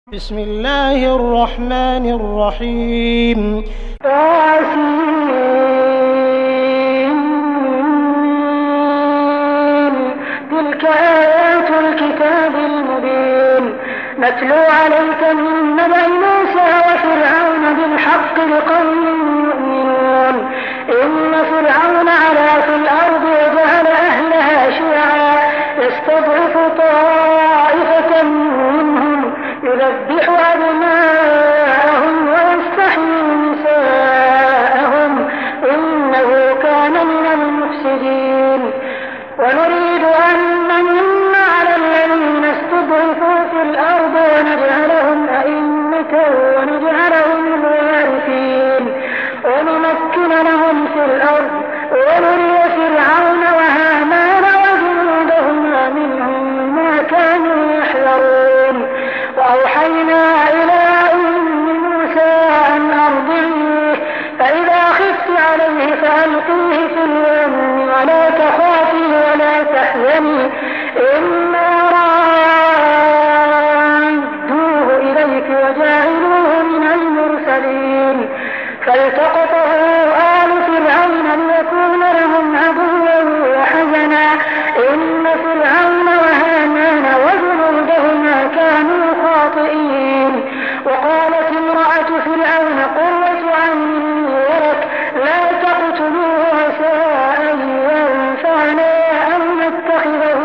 بسم الله الرحمن الرحيم. تلك آيات الكتاب المبين نتلو عليك من نبأ موسى وفرعون بالحق لقوم يؤمنون. إن فرعون علا في الأرض وجعل أهلها شيعا يستضعف طائفة منهم يذبح أبناءهم ويستحيي نساءهم إنه كان من المفسدين. ونريد أن نمن على الذين استضعفوا في الأرض ونجعلهم أئمة ونجعلهم الوارثين ونمكن لهم في الأرض ونري فرعون وهامان وجنودهما منهم ما كانوا يحذرون. وأوحينا إلى أم موسى أن أرضعيه فإذا خفت عليه فألقيه في اليم ولا تخافي ولا تحزني إنا رادوه إليك وجاعلوه من المرسلين. فالتقطه آل فرعون ليكون لهم عدوا وحزنا إن فرعون وهامان وجنودهما كانوا خاطئين. وقالت امرأة فرعون قرة عين ولك لا تقتلوه عسى أن ينفعنا أو نتخذه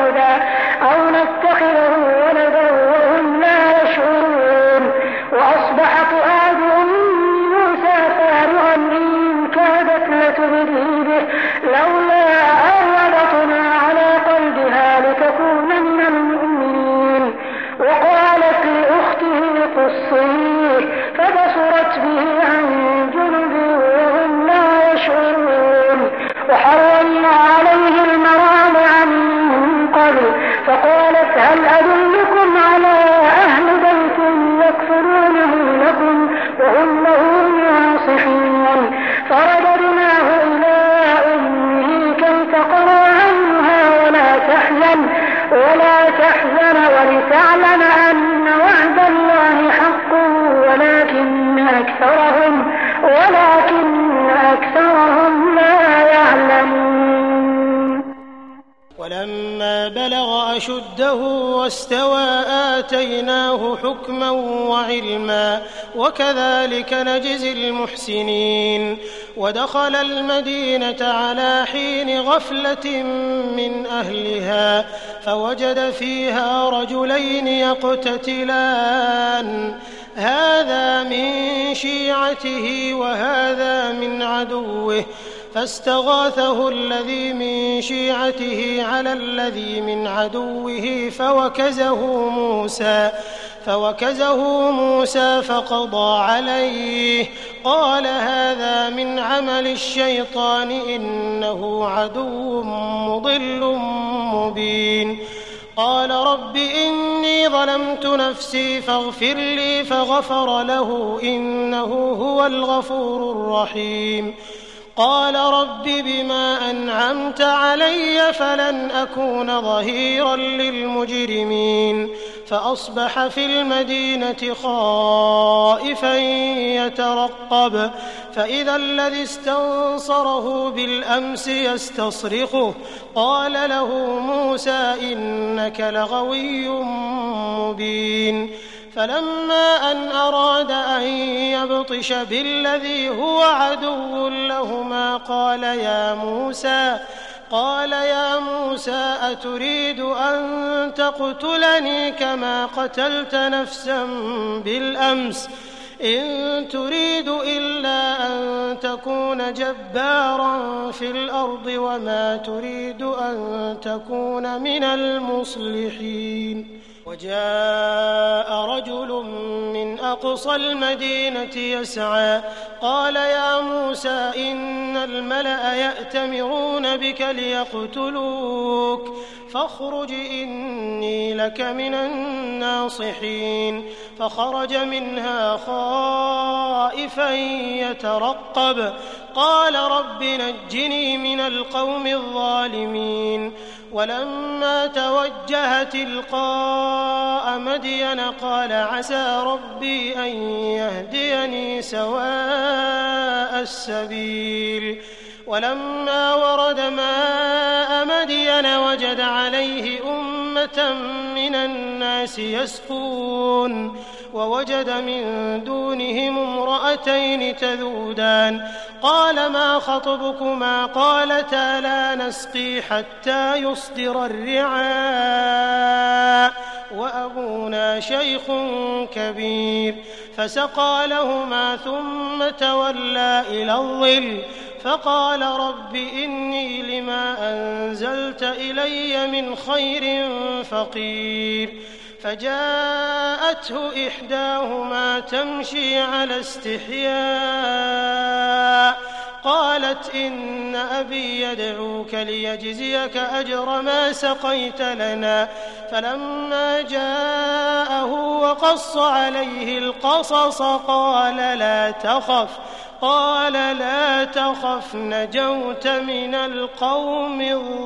ولدا وهم لا يشعرون. وأصبح فؤاد أم موسى فارغا إن كادت لتبدي به لولا أن ربطنا على قلبها لتكون من المؤمنين. وقالت لأخته قصيه فبصرت به عن جنب وهم لا يشعرون. وحرمنا عليه المراضع من قبل فقالت هل أدلكم على أهل بيت يكفرونه لكم وهم له ناصحون. فرددناه إلى أمه كي تقر عينها ولا تحزن ولتعلم أن وعد الله حق ولكن أكثرهم لا يعلمون. ولما بلغ أشده واستوى آتيناه حكما وعلما وكذلك نجزي المحسنين. ودخل المدينة على حين غفلة من أهلها فوجد فيها رجلين يقتتلان هذا من شيعته وهذا من عدوه فاستغاثه الذي من شيعته على الذي من عدوه فوكزه موسى فقضى عليه قال هذا من عمل الشيطان إنه عدو مضل مبين. قال رب إني ظلمت نفسي فاغفر لي فغفر له إنه هو الغفور الرحيم. قال رب بما أنعمت علي فلن أكون ظهيرا للمجرمين. فأصبح في المدينة خائفا يترقب فإذا الذي استنصره بالأمس يستصرخه قال له موسى إنك لغوي مبين. فلما أن أراد أن يبطش بالذي هو عدو لهما قال يا موسى أتريد أن تقتلني كما قتلت نفسا بالأمس إن تريد إلا أن تكون جبارا في الأرض وما تريد أن تكون من المصلحين. وجاء رجل من أقصى المدينة يسعى قال يا موسى إن الملأ يأتمرون بك ليقتلوك فاخرج إني لك من الناصحين. فخرج منها خائفا يترقب قال رب نجني من القوم الظالمين. ولما توجه تلقاء مدين قال عسى ربي أن يهديني سواء السبيل ولما ورد ماء مدين وجد عليه أمة من الناس يسقون ووجد من دونهم امرأتين تذودان قال ما خطبكما قالتا لا نسقي حتى يصدر الرعاء وأبونا شيخ كبير فسقى لهما ثم تولى إلى الظل فقال رب إني لما أنزلت إلي من خير فقير فجاءته إحداهما تمشي على استحياء قالت إن أبي يدعوك ليجزيك أجر ما سقيت لنا فلما جاءه وقص عليه القصص قال لا تخف نجوت من القوم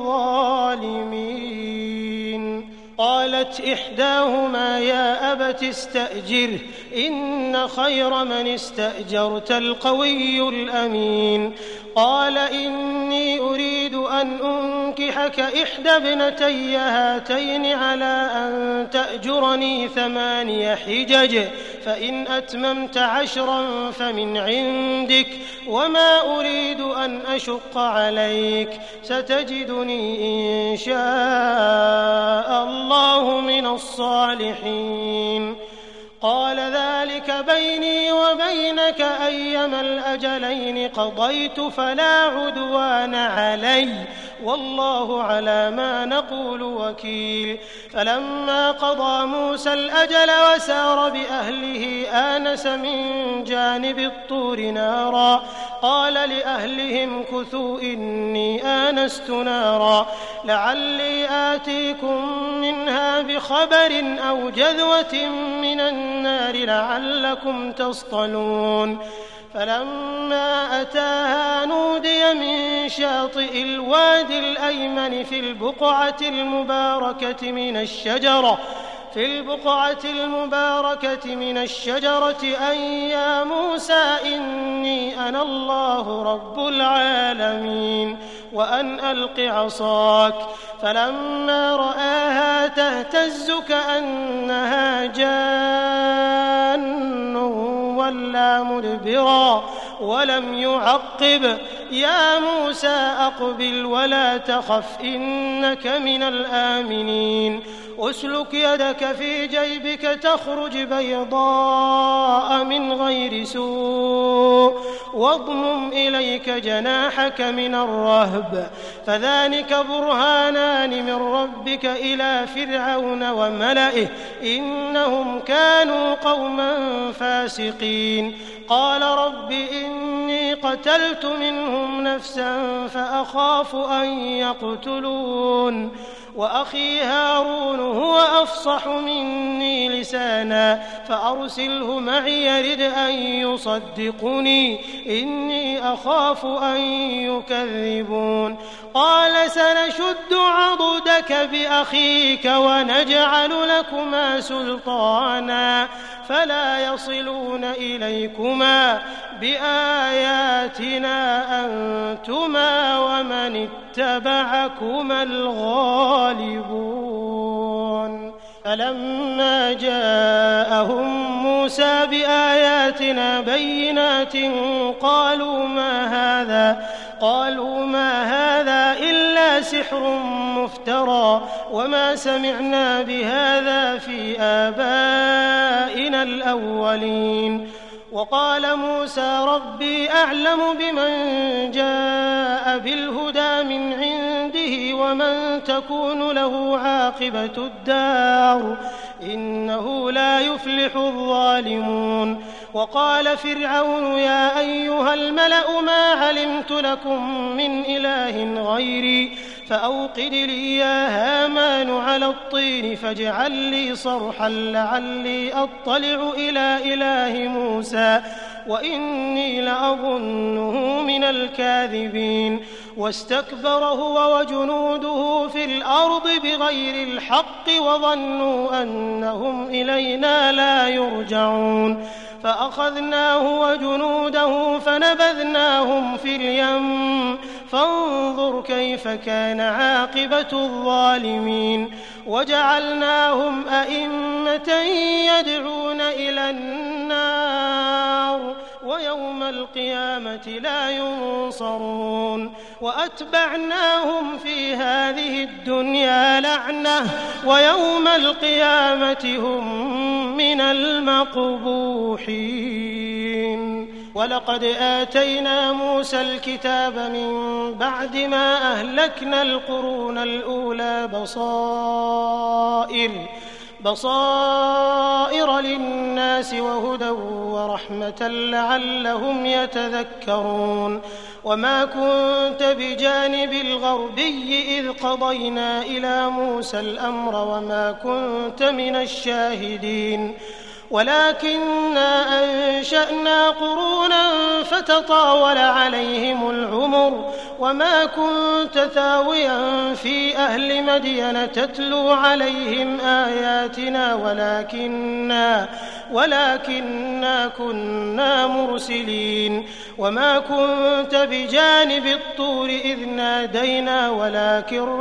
الظالمين قالت إحداهما يا أبت استأجره إن خير من استأجرت القوي الأمين قال إني أريد أن أنكحك إحدى ابنتي هاتين على أن تأجرني 8 حجج فإن أتممت 10 فمن عندك وما أريد أن أشق عليك ستجدني إن شاء الله من الصالحين قال ذلك بيني وبينك أيما الأجلين قضيت فلا عدوان علي والله على ما نقول وكيل فلما قضى موسى الأجل وسار بأهله آنس من جانب الطور نارا قال لأهلهم كثوا إني آنست نارا لعلي آتيكم منها بخبر أو جذوة من النار لعلكم تصطلون فلما أتاها نودي من شاطئ الوادي الأيمن في البقعة المباركة من الشجرة أن يا موسى إني أنا الله رب العالمين وأن ألق عصاك فلما رآها تهتز كأنها جان ولا مدبرا ولم يعقب يا موسى أقبل ولا تخف إنك من الآمنين أسلك يدك في جيبك تخرج بيضاء من غير سوء واضمم إليك جناحك من الرهب فذلك برهانان من ربك إلى فرعون وملئه إنهم كانوا قوما فاسقين قال رب إني قتلت منهم نفسا فأخاف أن يقتلون وأخي هارون هو أفصح مني لسانا فأرسله معي يرد أن يصدقني إني أخاف أن يكذبون قال سنشد عضدك بأخيك ونجعل لكما سلطانا فلا يصلون إليكما بآياتنا أنتما ومن اتبعكما الغالبون فلما جاءهم موسى بآياتنا بينات قالوا ما هذا إلا سحر مفترى وما سمعنا بهذا في آبائنا الأولين وقال موسى ربي أعلم بمن جاء بالهدى من عنده ومن تكون له عاقبة الدار إنه لا يفلح الظالمون وقال فرعون يا أيها الملأ ما علمت لكم من إله غيري فأوقد لي يا هامان على الطين فاجعل لي صرحا لعلي أطلع إلى إله موسى وإني لأظنه من الكاذبين واستكبر هو وجنوده في الأرض بغير الحق وظنوا أنهم إلينا لا يرجعون فأخذناه وجنوده فنبذناهم في اليم فانظر كيف كان عاقبة الظالمين وجعلناهم أئمة يدعون إلى النار ويوم القيامة لا ينصرون وأتبعناهم في هذه الدنيا لعنة ويوم القيامة هم من المقبوحين ولقد آتينا موسى الكتاب من بعد ما أهلكنا القرون الأولى بصائر للناس وهدى ورحمة لعلهم يتذكرون وما كنت بجانب الغربي إذ قضينا إلى موسى الأمر وما كنت من الشاهدين ولكننا أنشأنا قرونا فتطاول عليهم العمر وما كنت ثاويا في أهل مدين تتلو عليهم آياتنا ولكننا كنا مرسلين وما كنت بجانب الطور إذ نادينا ولكن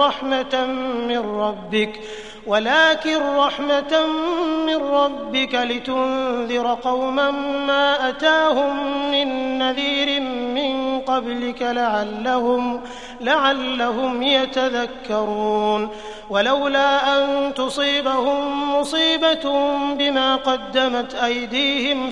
رحمة من ربك لتنذر قوما ما أتاهم من نذير من قبلك لعلهم يتذكرون ولولا أن تصيبهم مصيبة بما قدمت أيديهم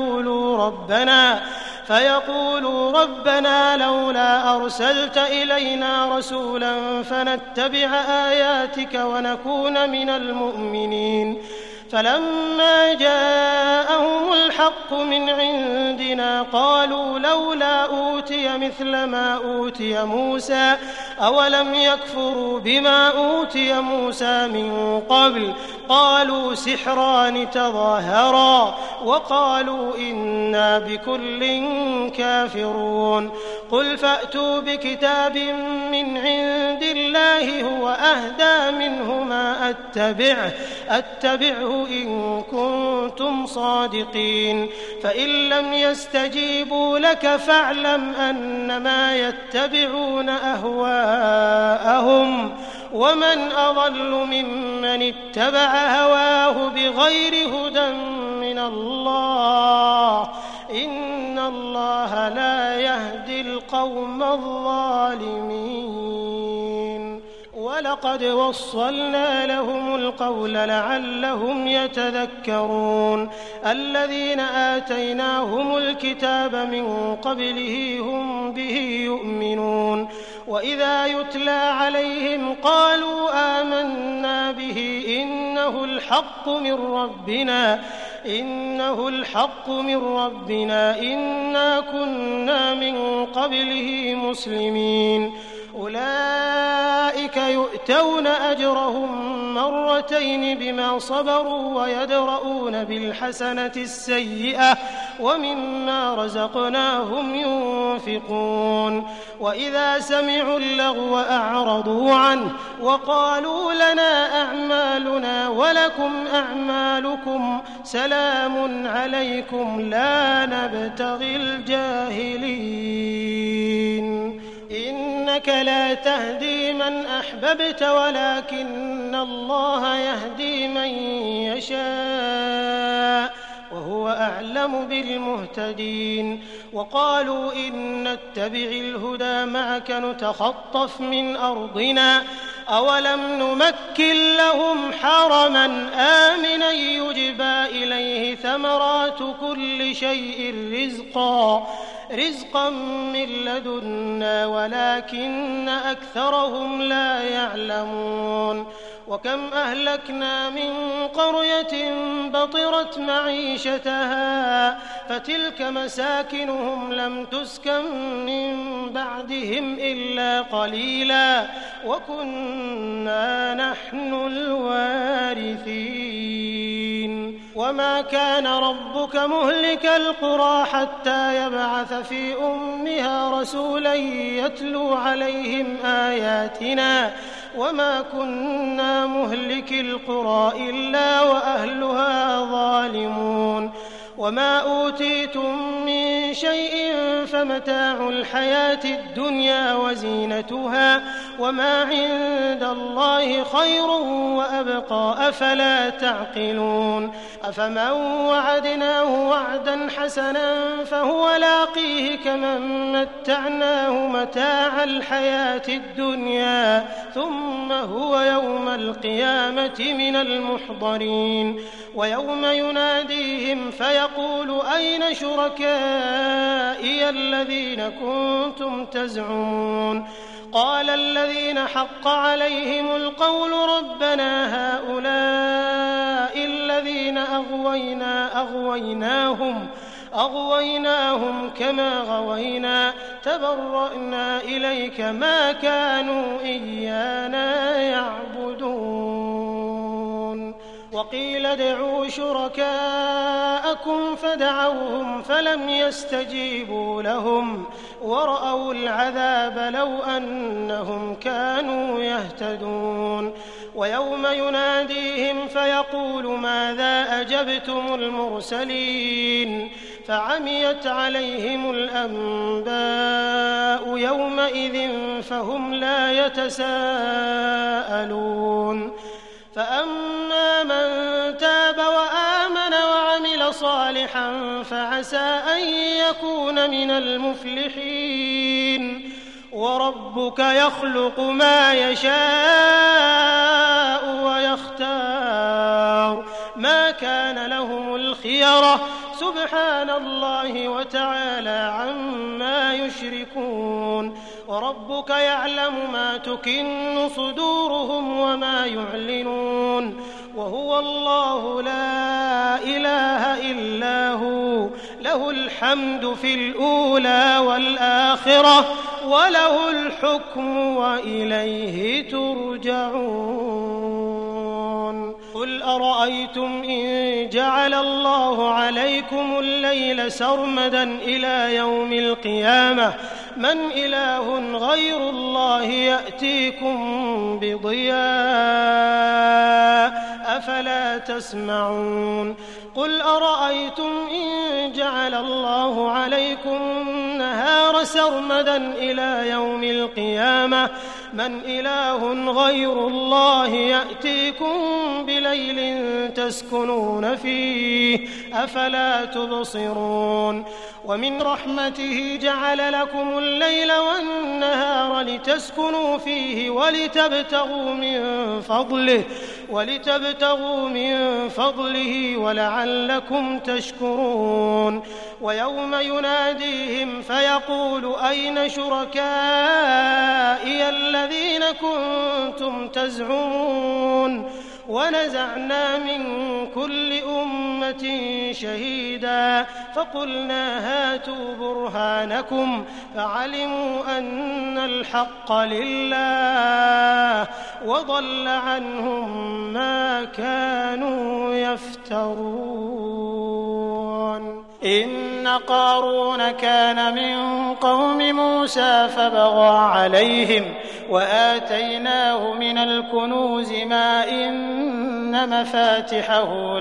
فيقولوا ربنا لولا أرسلت إلينا رسولا فنتبع آياتك ونكون من المؤمنين فلما جاءهم الحق من عندنا قالوا لولا أوتي مثل ما أوتي موسى أولم يكفروا بما أوتي موسى من قبل قالوا سحران تظاهرا وقالوا إنا بكل كافرون قل فأتوا بكتاب من عند الله هو أهدى منه ما أتبعه إن كنتم صادقين فإن لم يستجيبوا لك فاعلم أنما يتبعون أهواءهم ومن أضل ممن اتبع هواه بغير هدى من الله إن الله لا يهدي القوم الظالمين ولقد وصلنا لهم القول لعلهم يتذكرون الذين آتيناهم الكتاب من قبله هم به يؤمنون وإذا يتلى عليهم قالوا آمنا به إنه الحق من ربنا إنا كنا من قبله مسلمين أولئك يؤتون أجرهم مرتين بما صبروا ويدرؤون بالحسنة السيئة ومما رزقناهم ينفقون وإذا سمعوا اللغو أعرضوا عنه وقالوا لنا أعمالنا ولكم أعمالكم سلام عليكم لا نبتغي الجاهلين إنك لا تهدي من أحببت ولكن الله يهدي من يشاء وهو أعلم بالمهتدين وقالوا إن نتبع الهدى معك نتخطف من أرضنا أولم نمكن لهم حرما آمنا يجبى إليه ثمرات كل شيء رزقا من لدنا ولكن أكثرهم لا يعلمون وكم أهلكنا من قرية بطرت معيشتها فتلك مساكنهم لم تسكن من بعدهم إلا قليلا وكنا نحن الوارثين وما كان ربك مهلك القرى حتى يبعث في أمها رسولا يتلو عليهم آياتنا وما كنا مهلك القرى إلا وأهلها ظالمون وما أوتيتم من شيء فمتاع الحياة الدنيا وزينتها وما عند الله خير وأبقى أفلا تعقلون أفمن وعدناه وعدا حسنا فهو لاقيه كمن متعناه متاع الحياة الدنيا ثم هو يوم القيامة من المحضرين ويوم يناديهم فيقول أين شركائي الذين كنتم تزعمون قال الذين حق عليهم القول ربنا هؤلاء الذين أغويناهم كما غوينا تبرأنا إليك ما كانوا إيانا يعبدون وقيل ادعوا شركاءكم فدعوهم فلم يستجيبوا لهم ورأوا العذاب لو أنهم كانوا يهتدون ويوم يناديهم فيقول ماذا أجبتم المرسلين فعميت عليهم الأنباء يومئذ فهم لا يتساءلون فأما من تاب وآمن وعمل صالحا فعسى أن يكون من المفلحين وربك يخلق ما يشاء ويختار ما كان لهم الخيرة سبحان الله وتعالى عما يشركون وربك يعلم ما تكن صدورهم وما يعلنون وهو الله لا إله إلا هو له الحمد في الأولى والآخرة وله الحكم وإليه ترجعون قل أرأيتم إن جعل الله عليكم الليل سرمدا إلى يوم القيامة من إله غير الله يأتيكم بضياء أفلا تسمعون قل أرأيتم إن جعل الله عليكم النهار سرمدا إلى يوم القيامة من إله غير الله يأتيكم بليل تسكنون فيه أفلا تبصرون ومن رحمته جعل لكم الليل والنهار لتسكنوا فيه ولتبتغوا من فضله ولعلكم تشكرون ويوم يناديهم فيقول أين شركائي الذين كنتم تزعمون ونزعنا من كل أمة شهيدا فقلنا هاتوا برهانكم فعلموا أن الحق لله وضل عنهم ما كانوا يفترون إن قارون كان من قوم موسى فبغى عليهم وآتيناه من الكنوز ما إن مفاتحه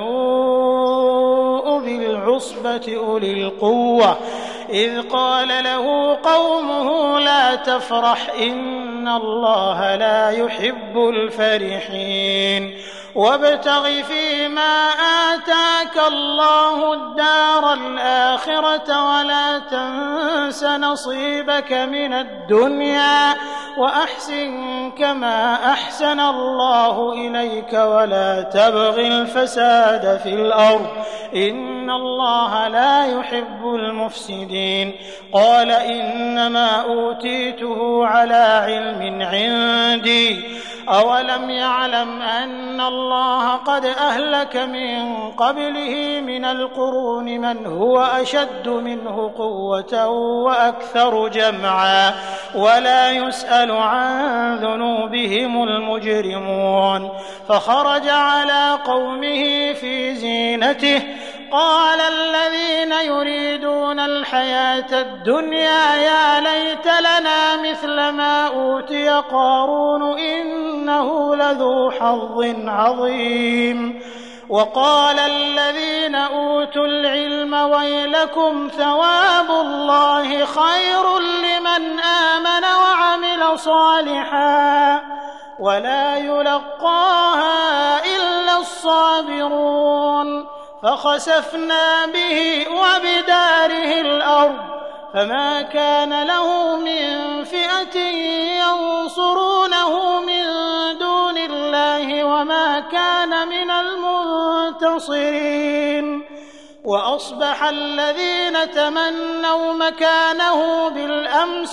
لتنوء بالعصبة أولي القوة إذ قال له قومه لا تفرح إن الله لا يحب الفرحين وابتغ فيما آتاك الله الدار الآخرة ولا تنس نصيبك من الدنيا وأحسن كما أحسن الله إليك ولا تبغ الفساد في الأرض إن الله لا يحب المفسدين قال إنما أوتيته على علم عندي أولم يعلم أن الله قد أهلك من قبله من القرون من هو أشد منه قوة وأكثر جمعا ولا يسأل يسأل عن ذنوبهم المجرمون. فخرج على قومه في زينته قال الذين يريدون الحياة الدنيا يا ليت لنا مثل ما أوتي قارون إنه لذو حظ عظيم. وقال الذين أوتوا العلم ويلكم ثواب الله خير لمن آمن وعمل صالحا ولا يلقاها إلا الصابرون. فخسفنا به وبداره الأرض فما كان له من فئة ينصرونه من دون الله وما كان من المنتصرين. وأصبح الذين تمنوا مكانه بالأمس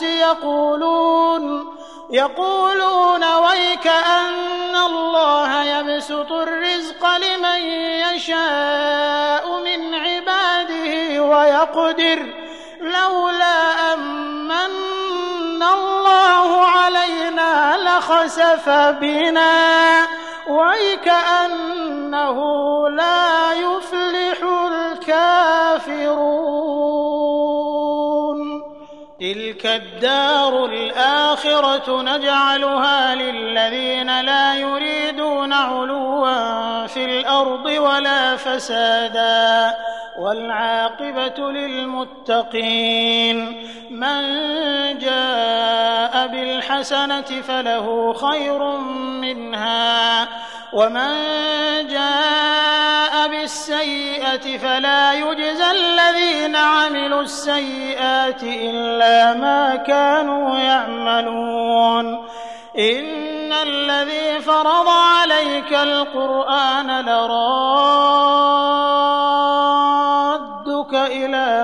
يقولون ويك أن الله يبسط الرزق لمن يشاء من عباده ويقدر لولا أمن الله علينا لخسف بنا ويكأنه لا يفلح الكافرون. تلك الدار الآخرة نجعلها للذين لا يريدون علوا في الأرض ولا فسادا والعاقبة للمتقين. من جاء بالحسنة فله خير منها ومن جاء بالسيئة فلا يجزى الذين عملوا السيئات إلا ما كانوا يعملون. إن الذي فرض عليك القرآن لرادك إلى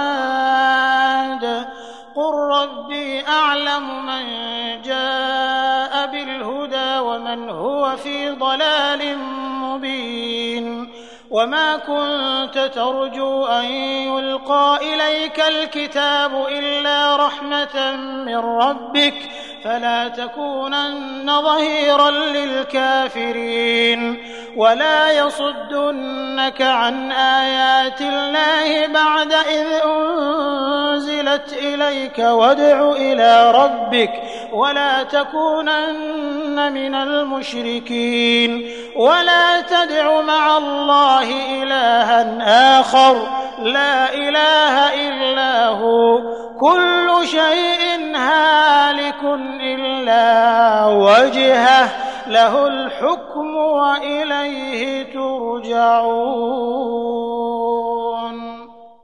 معاد قل ربي أعلم من جاء بالهدى ومن هو في ضلال مبين. وما كنت ترجو أن يلقى إليك الكتاب إلا رحمة من ربك فلا تكونن ظهيرا للكافرين. ولا يصدنك عن آيات الله بعد إذ أنزلت إليك وادع إلى ربك ولا تكونن من المشركين. ولا تدع مع الله إلها آخر لا إله إلا هو كل شيء هالك إلا وجهه له الحكم وإليه ترجعون.